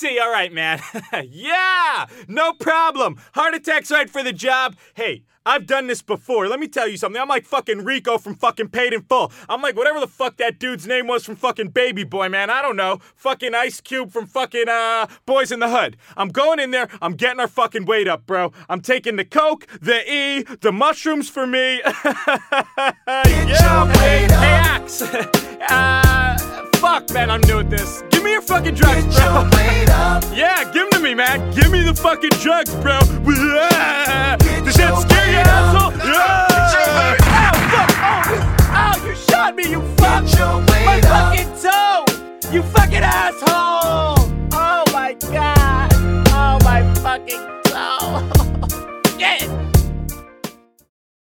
see, all right, man. Yeah, no problem. Heart attack's right for the job. Hey, I've done this before. Let me tell you something. I'm like fucking Rico from fucking Paid in Full. I'm like whatever the fuck that dude's name was from fucking Baby Boy, man. I don't know. Fucking Ice Cube from fucking Boys in the Hood. I'm going in there. I'm getting our fucking weight up, bro. I'm taking the Coke, the E, the mushrooms for me. Yeah, babe. Hey, Axe. Fuck, man, I'm new at this. Give me your fucking drugs, bro. Yeah, give them to me, man. Give me the fucking drugs, bro. Does that scare you, asshole? Yeah.